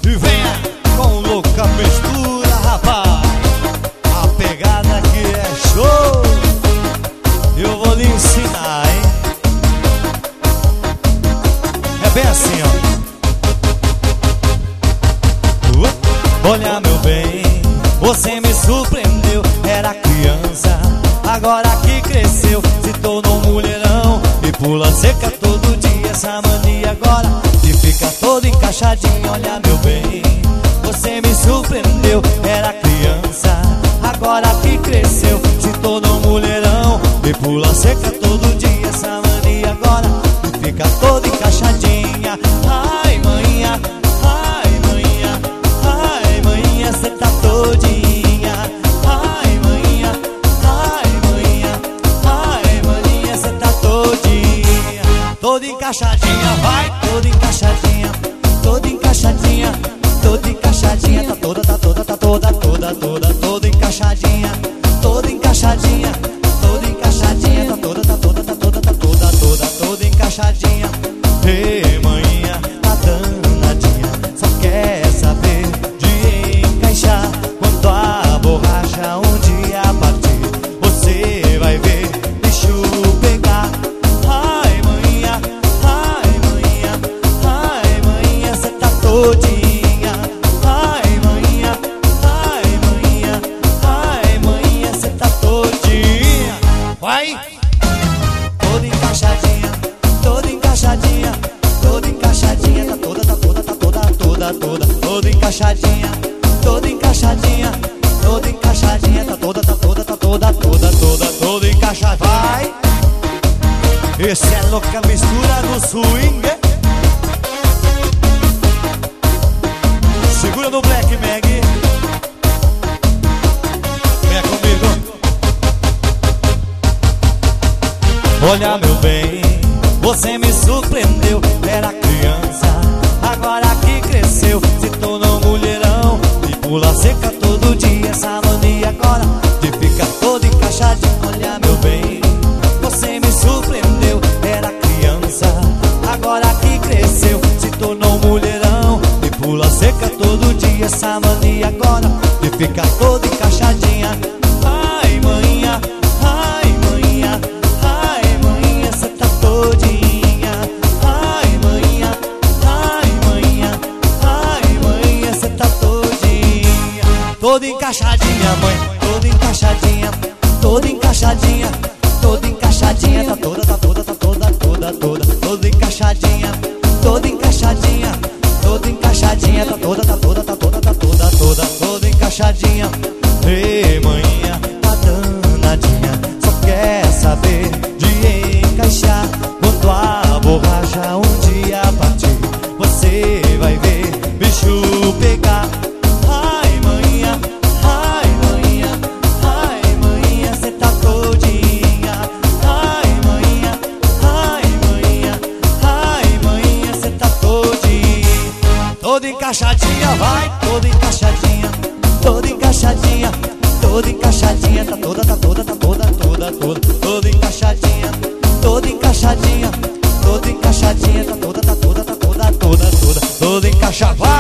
E venha com louca mistura, rapaz. A pegada aqui é show. Eu vou lhe ensinar, hein? É bem assim, ó. Olha, meu bem, você me surpreendeu. Era criança, agora que cresceu, se tornou mulherão e pula seca todo dia. Essa mania agora e fica todo encaixadinho. Olha, meu bem, você me surpreendeu. Era criança, agora que cresceu, se tornou mulherão e pula seca todo dia. Essa mania agora e fica toda encaixadinha. Ai, manhã, ai, manhã, ai, manhã, cê tá todinha. Ai, manhã, ai, manhã, ai, manhã, cê tá todinha. Toda encaixadinha, vai, toda encaixadinha, toda encaixadinha, toda encaixadinha. Tá toda, tá toda, tá toda, toda, toda, toda encaixadinha, toda encaixadinha, toda encaixadinha. Tá toda, tá toda, tá toda, tá toda, toda, toda encaixadinha. Ei, manhã, tá danadinha, só quer saber de encaixar. Quando a borracha um dia bater, você vai ver bicho pegar. Ai, manhã, ai, manhã, ai, manhã, cê tá todinha. Ai, manhã, ai, manhã, ai, manhã, cê tá todinha. Vai! Toda encaixadinha, toda encaixadinha, toda encaixadinha. Tá toda, tá toda, tá toda, toda, toda, toda encaixadinha, toda encaixadinha, toda encaixadinha. Tá toda, tá toda, tá toda, toda, toda, toda encaixadinha. Vai! Esse é louca mistura no swing. Segura no Black Mag. Venha comigo. Olha, meu bem, você me surpreendeu. Era criança, agora que cresceu, se tornou mulherão e pula seca todo dia. Essa mania agora de ficar todo encaixadinho. Olha, meu bem, você me surpreendeu. Era criança, agora que cresceu, se tornou mulherão e pula seca todo dia. Essa mania agora de ficar todo encaixadinha. Ai, manhã, ai, manhã, ai, manhã, cê tá todinha. Ai, manhã, ai, manhã, ai, manhã, cê tá todinha. Toda encaixadinha, mãe, toda encaixadinha, toda encaixadinha, toda encaixadinha. Tá toda, tá toda, tá toda, toda, toda, toda encaixadinha, toda encaixadinha, toda encaixadinha. Tá toda, tá toda, tá toda, tá toda, toda, toda encaixadinha. Ei, manhã, tá danadinha, só quer saber de encaixar. Quando a borracha um dia partir, você vai ver bicho pegar. Ai, manhã, ai, manhã, ai, manhã, cê tá todinha. Ai, manhã, ai, manhã, ai, manhã, cê tá todinha. Toda encaixadinha, vai, toda encaixadinha, toda encaixadinha, toda encaixadinha. Tá toda, tá toda, tá toda, toda, toda, toda encaixadinha, toda encaixadinha, toda encaixadinha. Tá toda, tá toda, tá toda, toda, toda, toda encaixadinha.